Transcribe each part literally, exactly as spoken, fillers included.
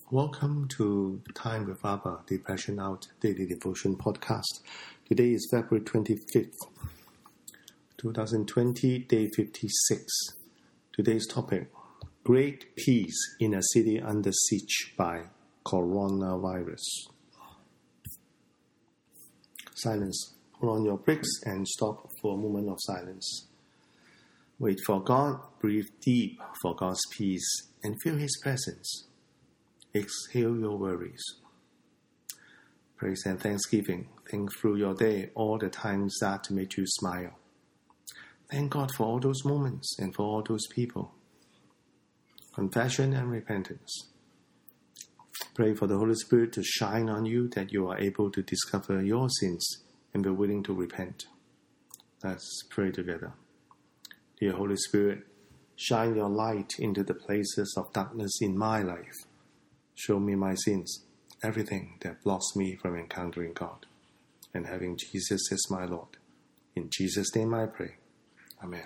Welcome to Time with Abba, the Passion Out Daily Devotion Podcast. Today is February twenty-fifth, twenty twenty, day fifty-six. Today's topic, Great Peace in a City Under Siege by Coronavirus. Silence. Put on your brakes and stop for a moment of silence. Wait for God, breathe deep for God's peace, and feel His presence. Exhale your worries. Praise and thanksgiving. Think through your day, all the times that made you smile. Thank God for all those moments and for all those people. Confession and repentance. Pray for the Holy Spirit to shine on you, that you are able to discover your sins and be willing to repent. Let's pray together. Dear Holy Spirit, shine your light into the places of darkness in my life. Show me my sins, everything that blocks me from encountering God and having Jesus as my Lord. In Jesus' name I pray. Amen.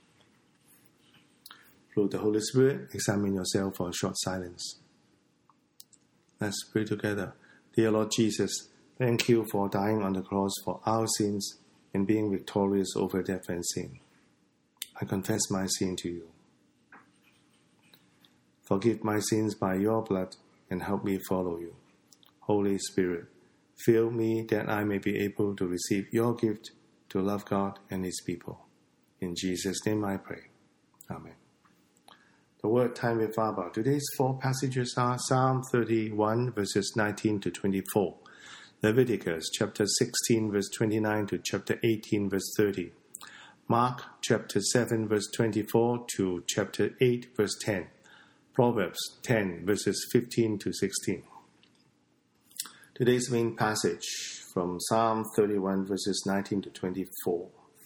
Through the Holy Spirit, examine yourself for a short silence. Let's pray together. Dear Lord Jesus, thank you for dying on the cross for our sins and being victorious over death and sin. I confess my sin to you. Forgive my sins by your blood and help me follow you. Holy Spirit, fill me that I may be able to receive your gift to love God and His people. In Jesus' name I pray. Amen. The word Time with Abba. Today's four passages are Psalm thirty-one, verses nineteen to twenty-four, Leviticus chapter sixteen, verse twenty-nine to chapter eighteen, verse thirty, Mark chapter seven, verse twenty-four to chapter eight, verse ten, Proverbs ten, verses fifteen to sixteen. Today's main passage from Psalm thirty-one, verses nineteen to twenty-four.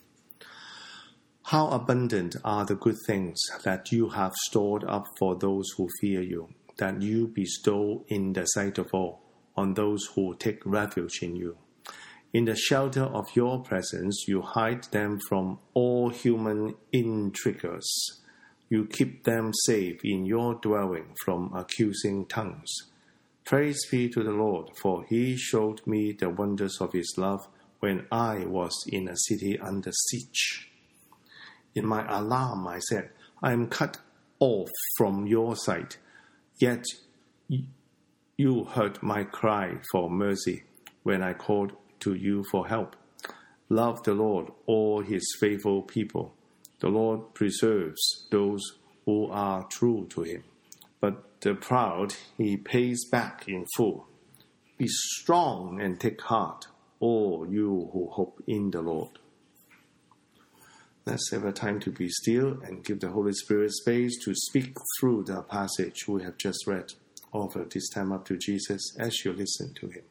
How abundant are the good things that you have stored up for those who fear you, that you bestow in the sight of all, on those who take refuge in you. In the shelter of your presence, you hide them from all human intrigues. You keep them safe in your dwelling from accusing tongues. Praise be to the Lord, for He showed me the wonders of His love when I was in a city under siege. In my alarm, I said, I am cut off from your sight. Yet you heard my cry for mercy when I called to you for help. Love the Lord, all His faithful people. The Lord preserves those who are true to Him, but the proud He pays back in full. Be strong and take heart, all you who hope in the Lord. Let's have a time to be still and give the Holy Spirit space to speak through the passage we have just read. Offer this time up to Jesus as you listen to Him.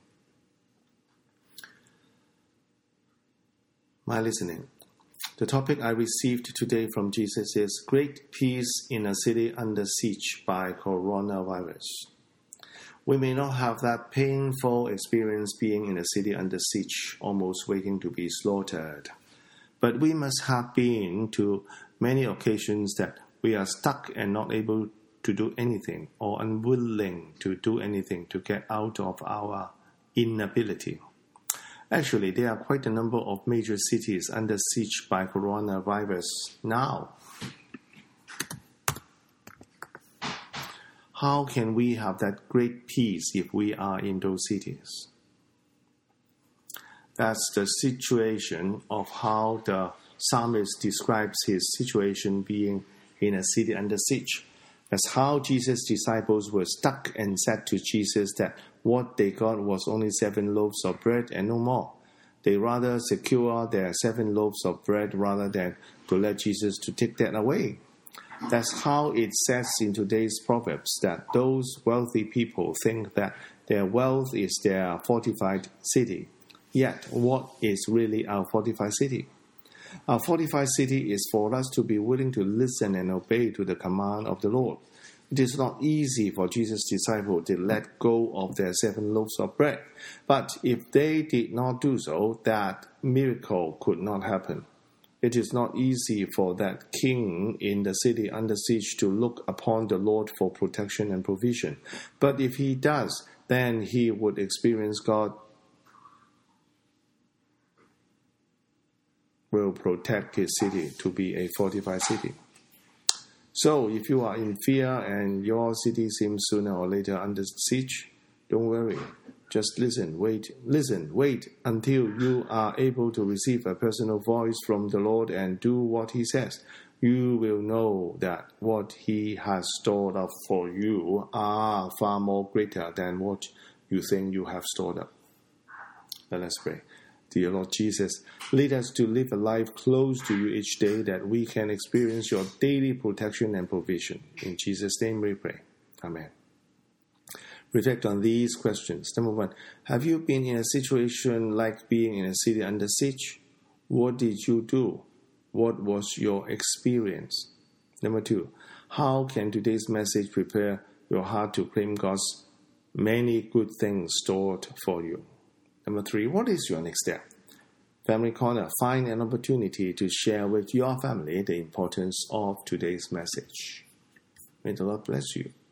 My listening. The topic I received today from Jesus is Great Peace in a City Under Siege by Coronavirus. We may not have that painful experience being in a city under siege, almost waiting to be slaughtered. But we must have been to many occasions that we are stuck and not able to do anything or unwilling to do anything to get out of our inability. Actually, there are quite a number of major cities under siege by coronavirus now. How can we have that great peace if we are in those cities? That's the situation of how the psalmist describes his situation being in a city under siege. That's how Jesus' disciples were stuck and said to Jesus that what they got was only seven loaves of bread and no more. They rather secure their seven loaves of bread rather than to let Jesus to take that away. That's how it says in today's Proverbs that those wealthy people think that their wealth is their fortified city. Yet, what is really our fortified city? Our fortified city is for us to be willing to listen and obey to the command of the Lord. It is not easy for Jesus' disciples to let go of their seven loaves of bread. But if they did not do so, that miracle could not happen. It is not easy for that king in the city under siege to look upon the Lord for protection and provision. But if he does, then he would experience God will protect his city to be a fortified city. So if you are in fear and your city seems sooner or later under siege, don't worry. Just listen, wait, listen, wait until you are able to receive a personal voice from the Lord and do what he says. You will know that what he has stored up for you are far more greater than what you think you have stored up. Let us pray. Dear Lord Jesus, lead us to live a life close to you each day that we can experience your daily protection and provision. In Jesus' name we pray. Amen. Reflect on these questions. Number one, have you been in a situation like being in a city under siege? What did you do? What was your experience? Number two, how can today's message prepare your heart to claim God's many good things stored for you? Number three, what is your next step? Family Corner, find an opportunity to share with your family the importance of today's message. May the Lord bless you.